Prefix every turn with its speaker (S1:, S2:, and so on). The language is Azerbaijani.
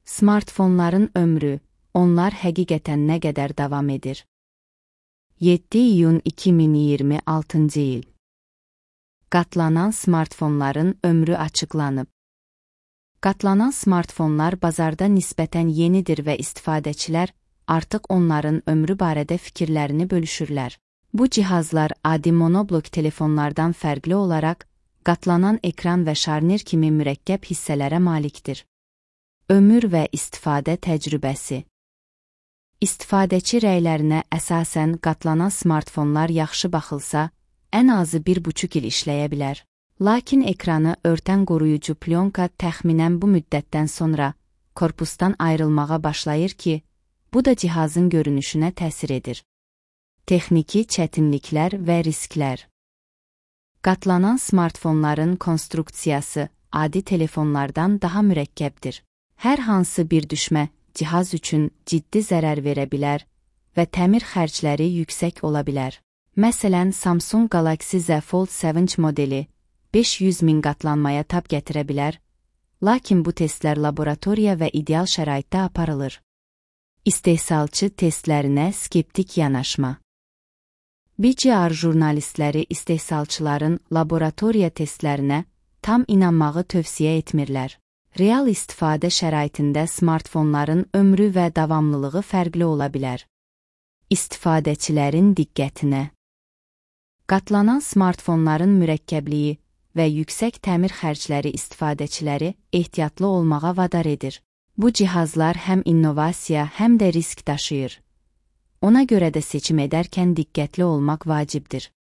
S1: Smartfonların ömrü, onlar həqiqətən nə qədər davam edir? 7 iyun 2026 il. Qatlanan smartfonların ömrü açıqlanıb. Qatlanan smartfonlar bazarda nisbətən yenidir və istifadəçilər artıq onların ömrü barədə fikirlərini bölüşürlər. Bu cihazlar adi monoblok telefonlardan fərqli olaraq, qatlanan ekran və şarnir kimi mürəkkəb hissələrə malikdir. Ömür və istifadə təcrübəsi. İstifadəçi rəylərinə əsasən qatlanan smartfonlar yaxşı baxılsa, ən azı 1,5 il işləyə bilər. Lakin ekranı örtən qoruyucu plyonka təxminən bu müddətdən sonra korpusdan ayrılmağa başlayır ki, bu da cihazın görünüşünə təsir edir. Texniki çətinliklər və risklər. Qatlanan smartfonların konstruksiyası adi telefonlardan daha mürəkkəbdir. Hər hansı bir düşmə cihaz üçün ciddi zərər verə bilər və təmir xərcləri yüksək ola bilər. Məsələn, Samsung Galaxy Z Fold 7 modeli 500.000 qatlanmaya tab gətirə bilər, lakin bu testlər laboratoriya və ideal şəraitdə aparılır. İstehsalçı testlərinə skeptik yanaşma. BCR jurnalistləri istehsalçıların laboratoriya testlərinə tam inanmağı tövsiyə etmirlər. Real istifadə şəraitində smartfonların ömrü və davamlılığı fərqli ola bilər. İstifadəçilərin diqqətinə. Qatlanan smartfonların mürəkkəbliyi və yüksək təmir xərcləri istifadəçiləri ehtiyatlı olmağa vadar edir. Bu cihazlar həm innovasiya, həm də risk daşıyır. Ona görə də seçim edərkən diqqətli olmaq vacibdir.